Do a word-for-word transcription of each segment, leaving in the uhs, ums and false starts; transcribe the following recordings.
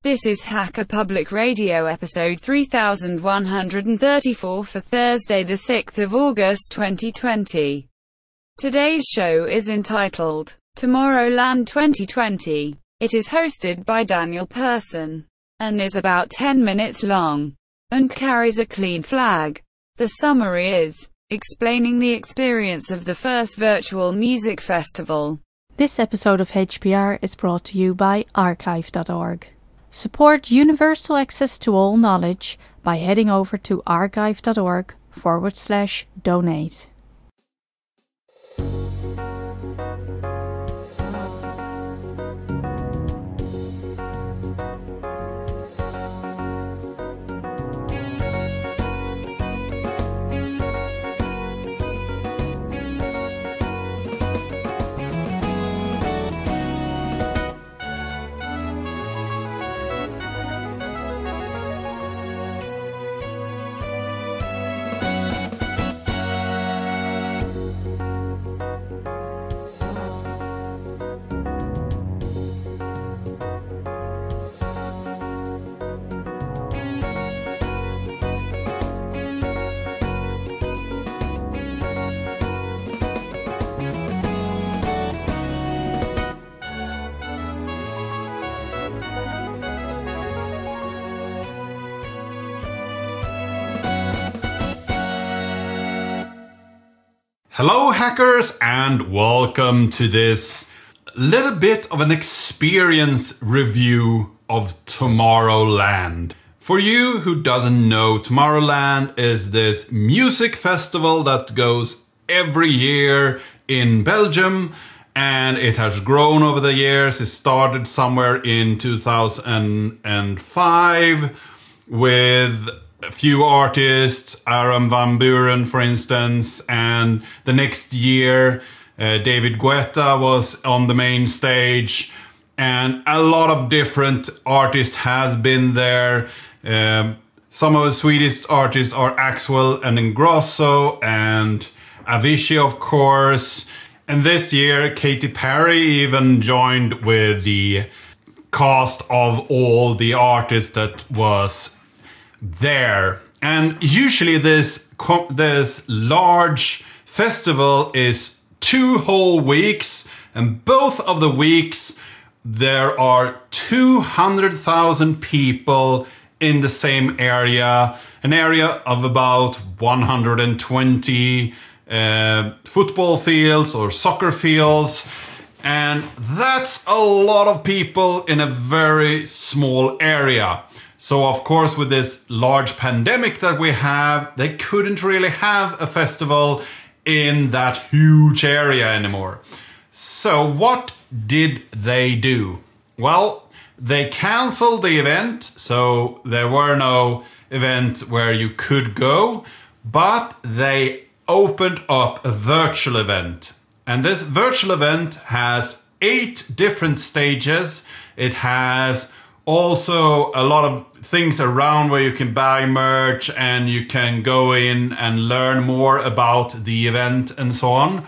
This is Hacker Public Radio episode three thousand one hundred thirty-four for Thursday the sixth of August twenty twenty. Today's show is entitled Tomorrowland twenty twenty. It is hosted by Daniel Persson and is about ten minutes long and carries a clean flag. The summary is explaining the experience of the first virtual music festival. This episode of H P R is brought to you by archive dot org. Support universal access to all knowledge by heading over to archive dot org forward slash donate. Hello hackers, and welcome to this little bit of an experience review of Tomorrowland. For you who doesn't know, Tomorrowland is this music festival that goes every year in Belgium, and it has grown over the years. It started somewhere in two thousand five with a few artists, Aram Van Buren, for instance, and the next year, uh, David Guetta was on the main stage, and a lot of different artists has been there. Um, some of the Swedish artists are Axwell and Ingrosso, and Avicii, of course. And this year, Katy Perry even joined with the cast of all the artists that was there. And usually this this large festival is two whole weeks, and both of the weeks there are two hundred thousand people in the same area, an area of about one hundred twenty uh, football fields or soccer fields, and that's a lot of people in a very small area. So of course, with this large pandemic that we have, they couldn't really have a festival in that huge area anymore. So what did they do? Well, they canceled the event, so there were no event where you could go, but they opened up a virtual event. And this virtual event has eight different stages. It has also a lot of things around where you can buy merch and you can go in and learn more about the event and so on.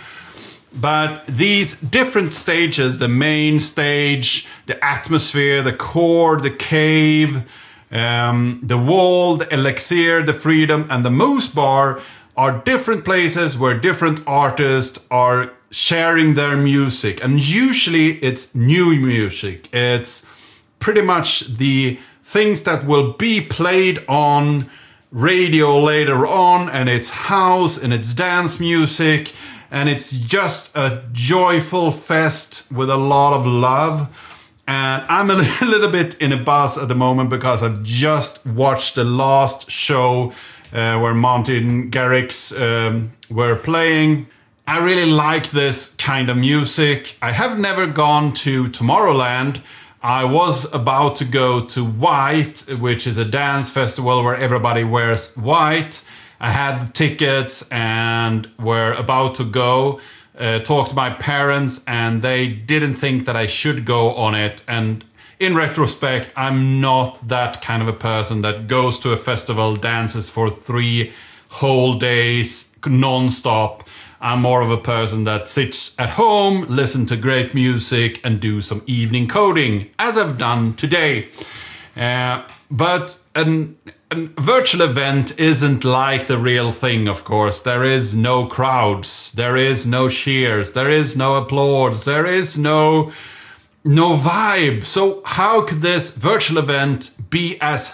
But these different stages, the main stage, the atmosphere, the core, the cave, um, the wall, the elixir, the freedom, and the moose bar are different places where different artists are sharing their music. And usually it's new music. It's pretty much the things that will be played on radio later on, and it's house and it's dance music, and it's just a joyful fest with a lot of love. And I'm a little bit in a buzz at the moment because I've just watched the last show uh, where Martin Garrix um, were playing. I really like this kind of music. I have never gone to Tomorrowland. I was about to go to White, which is a dance festival where everybody wears white. I had tickets and were about to go, uh, talk to my parents, and they didn't think that I should go on it. And in retrospect, I'm not that kind of a person that goes to a festival, dances for three whole days, non-stop. I'm more of a person that sits at home, listen to great music, and do some evening coding, as I've done today. Uh, but an, a virtual event isn't like the real thing, of course. There is no crowds, there is no cheers, there is no applause, there is no, no vibe. So how could this virtual event be as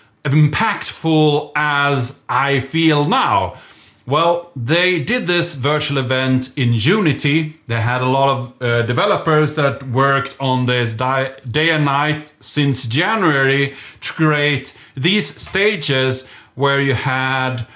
impactful as I feel now? Well, they did this virtual event in Unity. They had a lot of uh, developers that worked on this di- day and night since January to create these stages where you had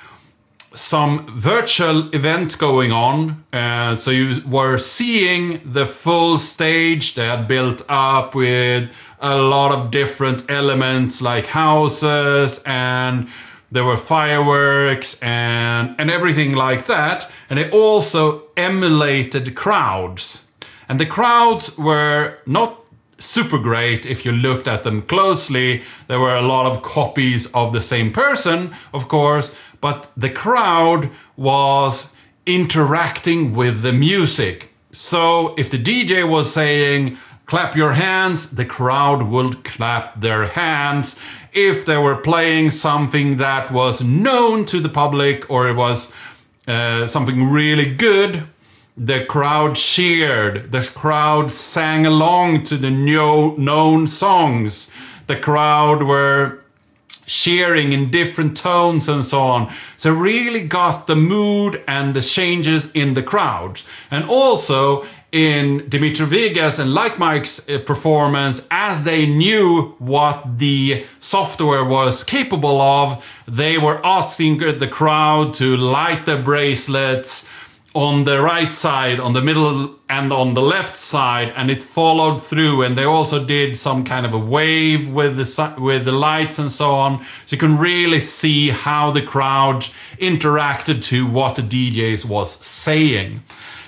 some virtual event going on. Uh, so you were seeing the full stage. They had built up with a lot of different elements like houses, and there were fireworks and, and everything like that. And they also emulated crowds. And the crowds were not super great if you looked at them closely. There were a lot of copies of the same person, of course, but the crowd was interacting with the music. So if the D J was saying, clap your hands, the crowd would clap their hands. If they were playing something that was known to the public or it was uh, something really good, the crowd cheered. The crowd sang along to the new, known songs. The crowd were cheering in different tones and so on. So really got the mood and the changes in the crowd. And also in Dimitri Vegas and Like Mike's performance, as they knew what the software was capable of, they were asking the crowd to light the bracelets on the right side, on the middle, and on the left side, and it followed through. And they also did some kind of a wave with the with the lights and so on, so you can really see how the crowd interacted to what the D Js was saying.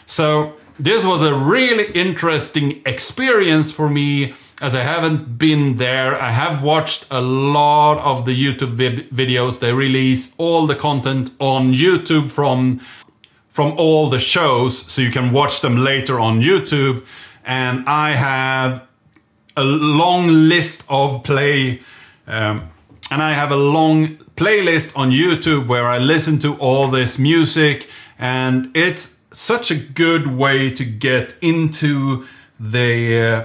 So this was a really interesting experience for me, as I haven't been there. I have watched a lot of the YouTube vi- videos. They release all the content on YouTube from from all the shows, so you can watch them later on YouTube. And I have a long list of play, um, and I have a long playlist on YouTube where I listen to all this music, and it's such a good way to get into the uh,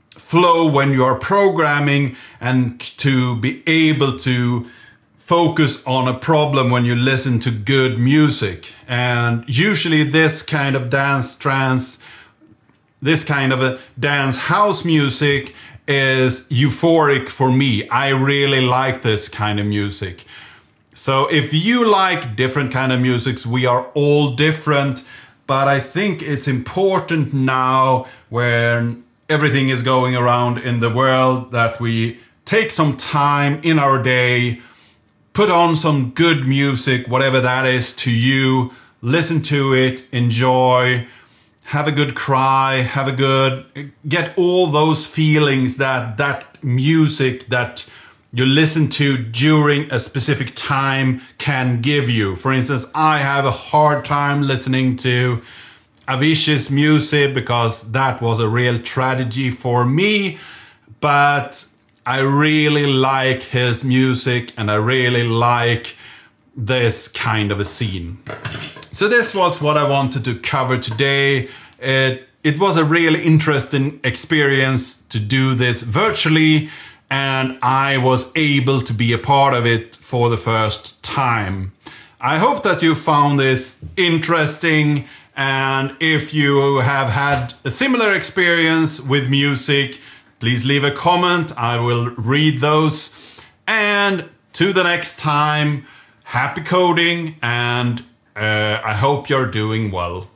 flow when you are programming, and to be able to focus on a problem when you listen to good music. And usually this kind of dance trance, this kind of a dance house music is euphoric for me. I really like this kind of music. So if you like different kind of musics, we are all different. But I think it's important now, when everything is going around in the world, that we take some time in our day, put on some good music, whatever that is to you, listen to it, enjoy, have a good cry, have a good, get all those feelings that that music that you listen to during a specific time can give you. For instance, I have a hard time listening to Avicii's music because that was a real tragedy for me, but I really like his music and I really like this kind of a scene. So this was what I wanted to cover today. It, it was a really interesting experience to do this virtually, and I was able to be a part of it for the first time. I hope that you found this interesting, and if you have had a similar experience with music, please leave a comment. I will read those. And to the next time, happy coding, and uh, I hope you're doing well.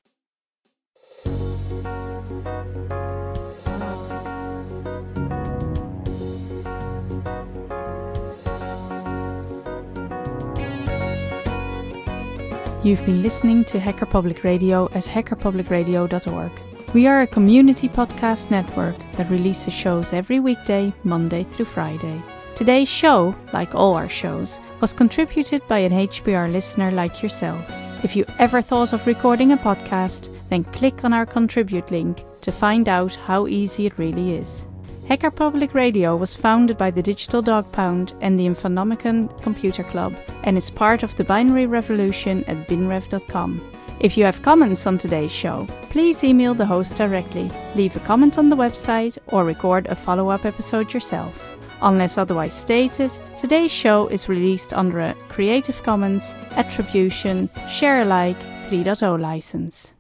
You've been listening to Hacker Public Radio at hacker public radio dot org. We are a community podcast network that releases shows every weekday, Monday through Friday. Today's show, like all our shows, was contributed by an H P R listener like yourself. If you ever thought of recording a podcast, then click on our contribute link to find out how easy it really is. Hacker Public Radio was founded by the Digital Dog Pound and the Infonomicon Computer Club and is part of the Binary Revolution at binrev dot com. If you have comments on today's show, please email the host directly, leave a comment on the website, or record a follow-up episode yourself. Unless otherwise stated, today's show is released under a Creative Commons Attribution Share Alike three point oh license.